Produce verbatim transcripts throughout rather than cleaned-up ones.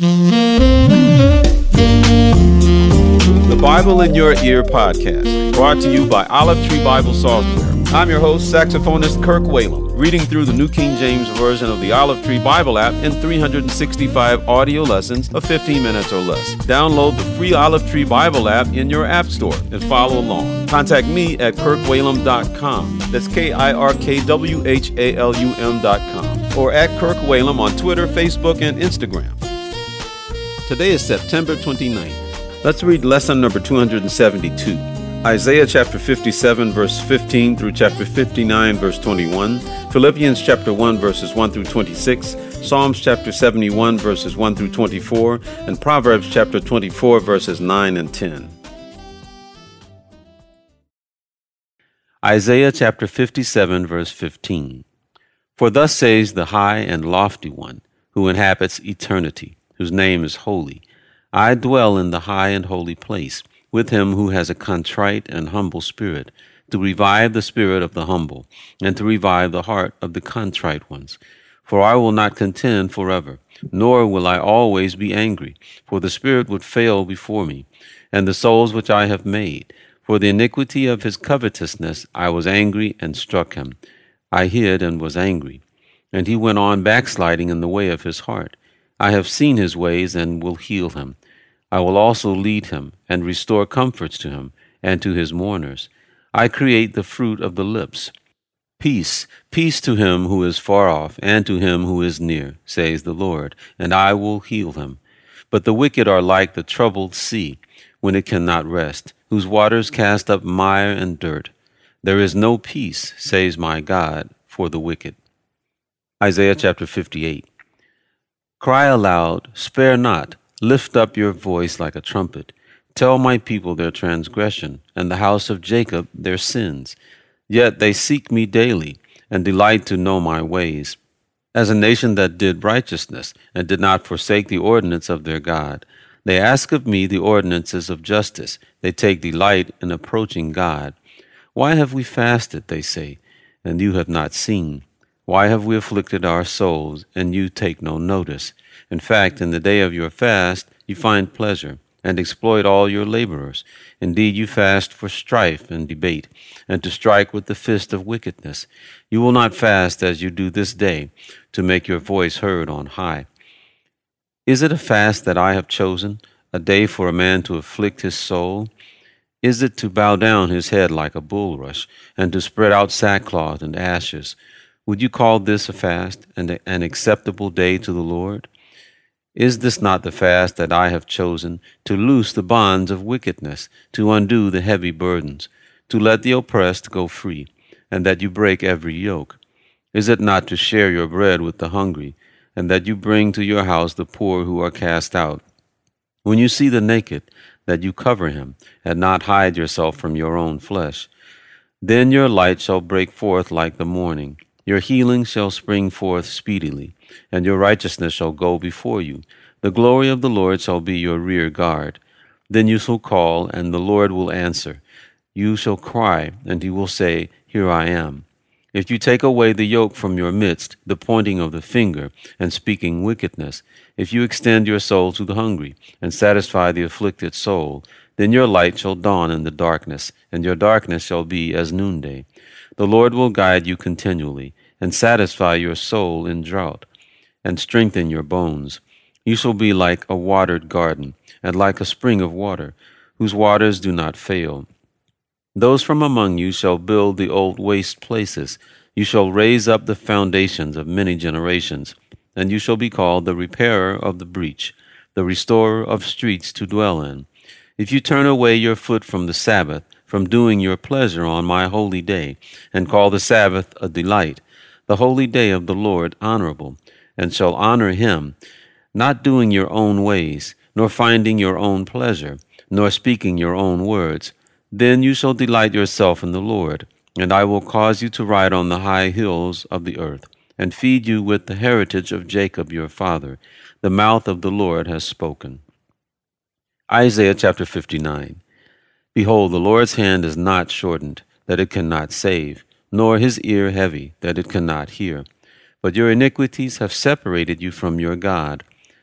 The Bible in Your Ear podcast, brought to you by Olive Tree Bible Software. I'm your host, saxophonist Kirk Whalum, reading through the New King James Version of the Olive Tree Bible app in three hundred sixty-five audio lessons of fifteen minutes or less. Download the free Olive Tree Bible app in your app store and follow along. Contact me at kirk whalum dot com. That's K I R K W H A L U M dot com. Or at Kirk Whalum on Twitter, Facebook, and Instagram. Today is September twenty-ninth. Let's read lesson number two hundred seventy-two. Isaiah chapter fifty-seven, verse fifteen through chapter fifty-nine, verse twenty-one, Philippians chapter one, verses one through twenty-six, Psalms chapter seventy-one, verses one through twenty-four, and Proverbs chapter twenty-four, verses nine and ten. Isaiah chapter fifty-seven, verse fifteen. For thus says the high and lofty one, who inhabits eternity, whose name is holy. I dwell in the high and holy place, with him who has a contrite and humble spirit, to revive the spirit of the humble, and to revive the heart of the contrite ones. For I will not contend forever, nor will I always be angry, for the spirit would fail before me, and the souls which I have made. For the iniquity of his covetousness I was angry and struck him. I hid and was angry. And he went on backsliding in the way of his heart. I have seen his ways and will heal him. I will also lead him and restore comforts to him and to his mourners. I create the fruit of the lips. Peace, peace to him who is far off and to him who is near, says the Lord, and I will heal him. But the wicked are like the troubled sea, when it cannot rest, whose waters cast up mire and dirt. There is no peace, says my God, for the wicked. Isaiah chapter fifty-eight. Cry aloud, spare not. Lift up your voice like a trumpet. Tell my people their transgression, and the house of Jacob their sins. Yet they seek me daily, and delight to know my ways, as a nation that did righteousness, and did not forsake the ordinance of their God. They ask of me the ordinances of justice. They take delight in approaching God. Why have we fasted, they say, and you have not seen? Why have we afflicted our souls, and you take no notice? In fact, in the day of your fast, you find pleasure, and exploit all your laborers. Indeed, you fast for strife and debate, and to strike with the fist of wickedness. You will not fast as you do this day, to make your voice heard on high. Is it a fast that I have chosen, a day for a man to afflict his soul? Is it to bow down his head like a bulrush, and to spread out sackcloth and ashes? Would you call this a fast, and an acceptable day to the Lord? Is this not the fast that I have chosen, to loose the bonds of wickedness, to undo the heavy burdens, to let the oppressed go free, and that you break every yoke? Is it not to share your bread with the hungry, and that you bring to your house the poor who are cast out? When you see the naked, that you cover him, and not hide yourself from your own flesh. Then your light shall break forth like the morning. Your healing shall spring forth speedily, and your righteousness shall go before you. The glory of the Lord shall be your rear guard. Then you shall call, and the Lord will answer. You shall cry, and he will say, Here I am. If you take away the yoke from your midst, the pointing of the finger, and speaking wickedness, if you extend your soul to the hungry, and satisfy the afflicted soul, then your light shall dawn in the darkness, and your darkness shall be as noonday. The Lord will guide you continually, and satisfy your soul in drought, and strengthen your bones. You shall be like a watered garden, and like a spring of water, whose waters do not fail. Those from among you shall build the old waste places. You shall raise up the foundations of many generations, and you shall be called the repairer of the breach, the restorer of streets to dwell in. If you turn away your foot from the Sabbath, from doing your pleasure on my holy day, and call the Sabbath a delight, the holy day of the Lord honorable, and shall honor him, not doing your own ways, nor finding your own pleasure, nor speaking your own words, then you shall delight yourself in the Lord, and I will cause you to ride on the high hills of the earth, and feed you with the heritage of Jacob your father. The mouth of the Lord has spoken. Isaiah chapter fifty-nine. Behold, the Lord's hand is not shortened, that it cannot save, nor his ear heavy, that it cannot hear. But your iniquities have separated you from your God,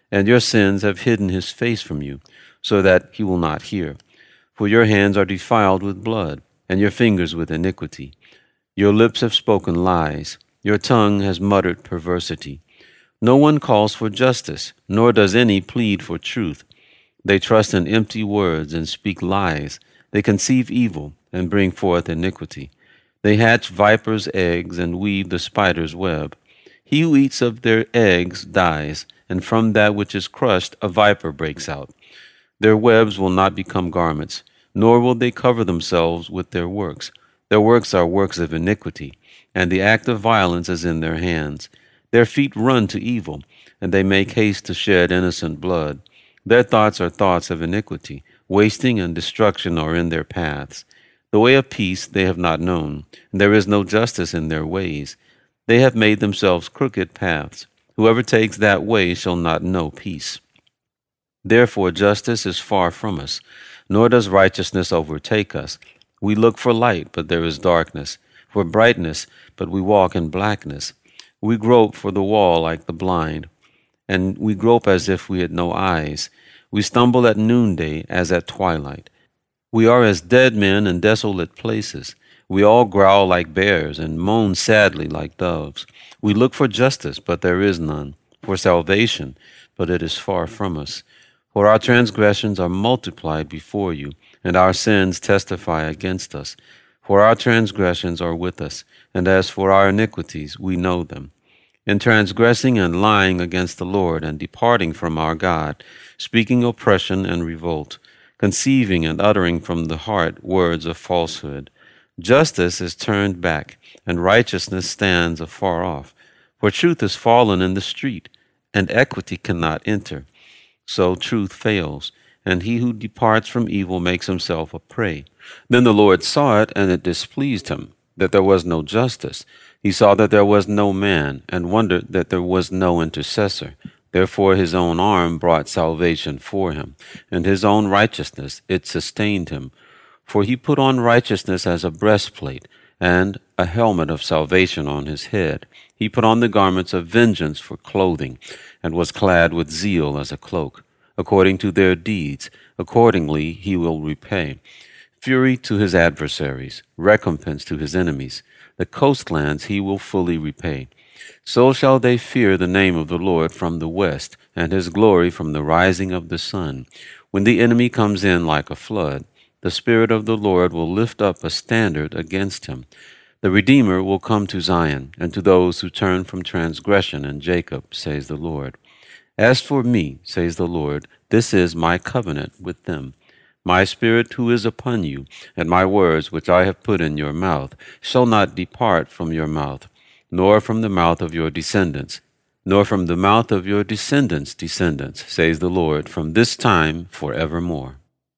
and your sins have hidden his face from you, so that he will not hear. For your hands are defiled with blood, and your fingers with iniquity. Your lips have spoken lies, your tongue has muttered perversity. No one calls for justice, nor does any plead for truth. They trust in empty words and speak lies. They conceive evil and bring forth iniquity. They hatch vipers' eggs and weave the spider's web. He who eats of their eggs dies, and from that which is crushed a viper breaks out. Their webs will not become garments, nor will they cover themselves with their works. Their works are works of iniquity, and the act of violence is in their hands. Their feet run to evil, and they make haste to shed innocent blood. Their thoughts are thoughts of iniquity. Wasting and destruction are in their paths. The way of peace they have not known, and there is no justice in their ways. They have made themselves crooked paths. Whoever takes that way shall not know peace. Therefore justice is far from us, nor does righteousness overtake us. We look for light, but there is darkness, for brightness, but we walk in blackness. We grope for the wall like the blind, and we grope as if we had no eyes. We stumble at noonday as at twilight. We are as dead men in desolate places. We all growl like bears and moan sadly like doves. We look for justice, but there is none, for salvation, but it is far from us. For our transgressions are multiplied before you, and our sins testify against us. For our transgressions are with us, and as for our iniquities, we know them. In transgressing and lying against the Lord, and departing from our God, speaking oppression and revolt, conceiving and uttering from the heart words of falsehood. Justice is turned back, and righteousness stands afar off. For truth is fallen in the street, and equity cannot enter. So truth fails, and he who departs from evil makes himself a prey. Then the Lord saw it, and it displeased him, that there was no justice. He saw that there was no man, and wondered that there was no intercessor. Therefore his own arm brought salvation for him, and his own righteousness it sustained him. For he put on righteousness as a breastplate, and a helmet of salvation on his head. He put on the garments of vengeance for clothing, and was clad with zeal as a cloak. According to their deeds, accordingly he will repay. Fury to his adversaries, recompense to his enemies. The coastlands he will fully repay. So shall they fear the name of the Lord from the west, and his glory from the rising of the sun. When the enemy comes in like a flood, the Spirit of the Lord will lift up a standard against him. The Redeemer will come to Zion, and to those who turn from transgression in Jacob, says the Lord. As for me, says the Lord, this is my covenant with them. My Spirit who is upon you, and my words which I have put in your mouth, shall not depart from your mouth, nor from the mouth of your descendants, nor from the mouth of your descendants' descendants, says the Lord, from this time forevermore.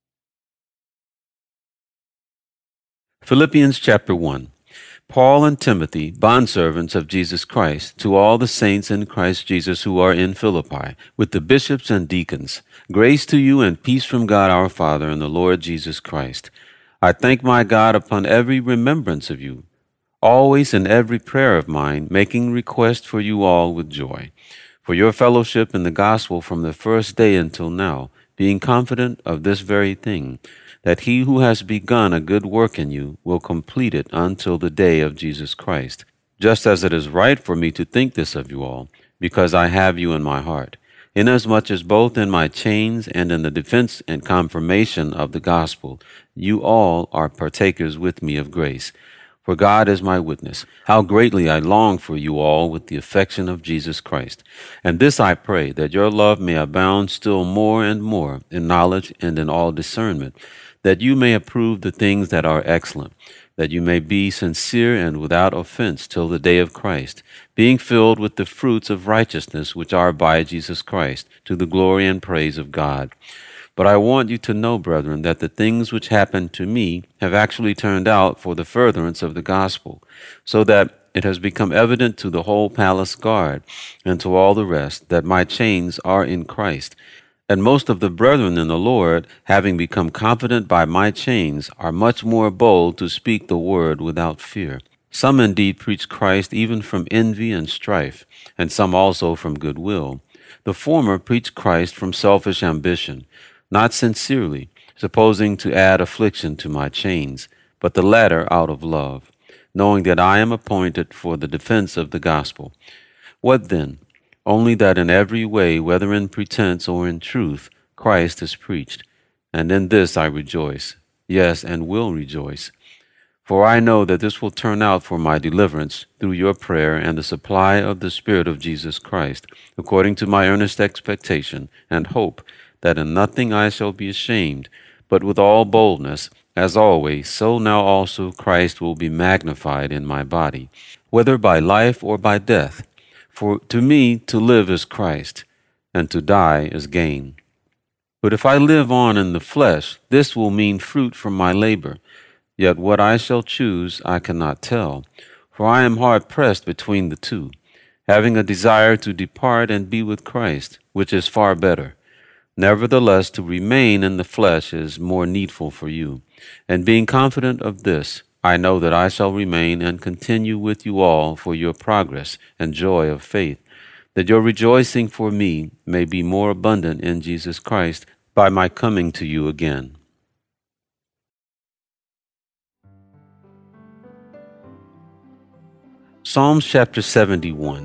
Philippians chapter one. Paul and Timothy, bondservants of Jesus Christ, to all the saints in Christ Jesus who are in Philippi, with the bishops and deacons, grace to you and peace from God our Father and the Lord Jesus Christ. I thank my God upon every remembrance of you, always in every prayer of mine, making request for you all with joy, for your fellowship in the gospel from the first day until now, being confident of this very thing, that he who has begun a good work in you will complete it until the day of Jesus Christ, just as it is right for me to think this of you all, because I have you in my heart, inasmuch as both in my chains and in the defense and confirmation of the gospel, you all are partakers with me of grace. For God is my witness, how greatly I long for you all with the affection of Jesus Christ. And this I pray, that your love may abound still more and more in knowledge and in all discernment, that you may approve the things that are excellent, that you may be sincere and without offense till the day of Christ, being filled with the fruits of righteousness which are by Jesus Christ, to the glory and praise of God. But I want you to know, brethren, that the things which happened to me have actually turned out for the furtherance of the gospel, so that it has become evident to the whole palace guard and to all the rest that my chains are in Christ. And most of the brethren in the Lord, having become confident by my chains, are much more bold to speak the word without fear. Some indeed preach Christ even from envy and strife, and some also from good will. The former preach Christ from selfish ambition, not sincerely, supposing to add affliction to my chains, but the latter out of love, knowing that I am appointed for the defense of the gospel. What then? Only that in every way, whether in pretense or in truth, Christ is preached. And in this I rejoice, yes, and will rejoice. For I know that this will turn out for my deliverance through your prayer and the supply of the Spirit of Jesus Christ, according to my earnest expectation and hope that in nothing I shall be ashamed, but with all boldness, as always, so now also Christ will be magnified in my body, whether by life or by death. For to me to live is Christ, and to die is gain. But if I live on in the flesh, this will mean fruit from my labor. Yet what I shall choose I cannot tell, for I am hard pressed between the two, having a desire to depart and be with Christ, which is far better. Nevertheless, to remain in the flesh is more needful for you. And being confident of this, I know that I shall remain and continue with you all for your progress and joy of faith, that your rejoicing for me may be more abundant in Jesus Christ by my coming to you again. Psalms chapter seventy-one.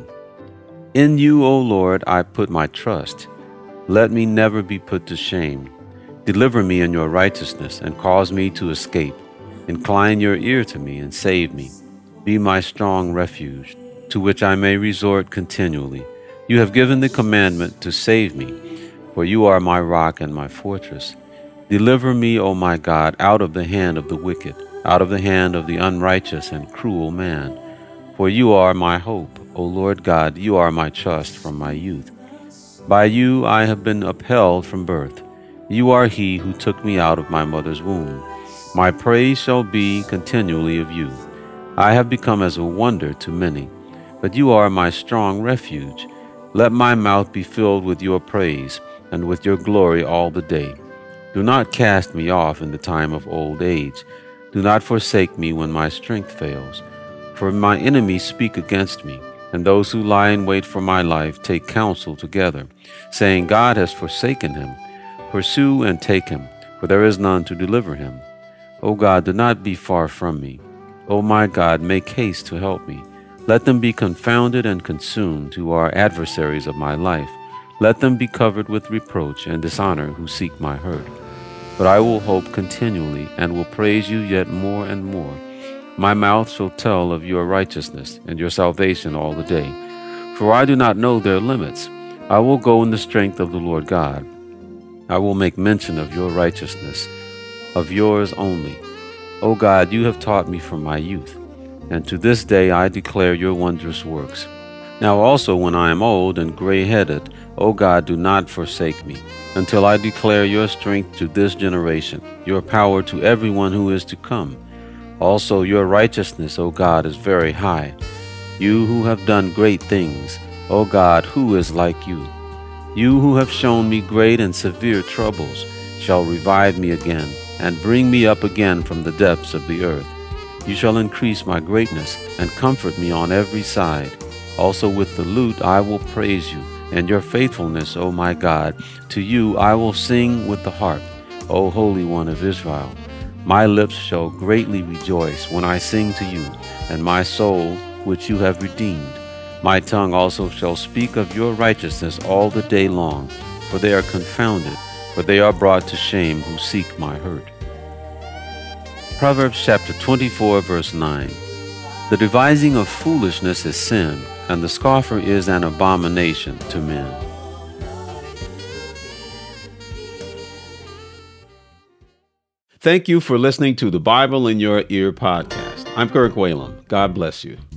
In you, O Lord, I put my trust. Let me never be put to shame. Deliver me in your righteousness and cause me to escape. Incline your ear to me and save me. Be my strong refuge, to which I may resort continually. You have given the commandment to save me, for you are my rock and my fortress. Deliver me, O my God, out of the hand of the wicked, out of the hand of the unrighteous and cruel man. For you are my hope, O Lord God, you are my trust from my youth. By you I have been upheld from birth. You are he who took me out of my mother's womb. My praise shall be continually of you. I have become as a wonder to many, but you are my strong refuge. Let my mouth be filled with your praise, and with your glory all the day. Do not cast me off in the time of old age. Do not forsake me when my strength fails. For my enemies speak against me, and those who lie in wait for my life take counsel together, saying, God has forsaken him. Pursue and take him, for there is none to deliver him. O God, do not be far from me. O my God, make haste to help me. Let them be confounded and consumed who are adversaries of my life. Let them be covered with reproach and dishonor who seek my hurt. But I will hope continually, and will praise you yet more and more. My mouth shall tell of your righteousness and your salvation all the day. For I do not know their limits. I will go in the strength of the Lord God. I will make mention of your righteousness, of yours only. O God, you have taught me from my youth, and to this day I declare your wondrous works. Now also when I am old and gray-headed, O God, do not forsake me, until I declare your strength to this generation, your power to everyone who is to come. Also your righteousness, O God, is very high. You who have done great things, O God, who is like you? You who have shown me great and severe troubles shall revive me again, and bring me up again from the depths of the earth. You shall increase my greatness, and comfort me on every side. Also with the lute I will praise you, and your faithfulness, O my God. To you I will sing with the harp, O Holy One of Israel. My lips shall greatly rejoice when I sing to you, and my soul, which you have redeemed. My tongue also shall speak of your righteousness all the day long, for they are confounded, for they are brought to shame who seek my hurt. Proverbs chapter twenty-four, verse nine. The devising of foolishness is sin, and the scoffer is an abomination to men. Thank you for listening to the Bible in Your Ear podcast. I'm Kirk Whalum. God bless you.